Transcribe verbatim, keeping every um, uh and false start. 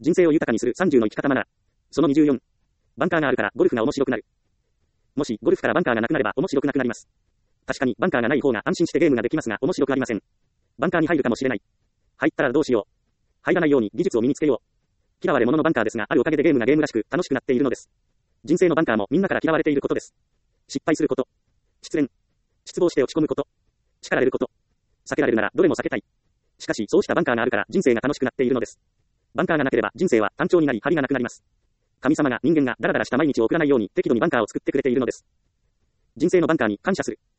人生を豊かにするさんじゅうの生き方マナー。そのにじゅうよん。バンカーがあるからゴルフが面白くなる。もしゴルフからバンカーがなくなれば面白くなくなります。確かにバンカーがない方が安心してゲームができますが面白くありません。バンカーに入るかもしれない。入ったらどうしよう。入らないように技術を身につけよう。嫌われ者のバンカーですがあるおかげでゲームがゲームらしく楽しくなっているのです。人生のバンカーもみんなから嫌われていることです。失敗すること。失恋。失望して落ち込むこと。叱られること。避けられるならどれも避けたい。しかしそうしたバンカーがあるから人生が楽しくなっているのです。バンカーがなければ人生は単調になり張りがなくなります。神様が人間がダラダラした毎日を送らないように適度にバンカーを作ってくれているのです。人生のバンカーに感謝する。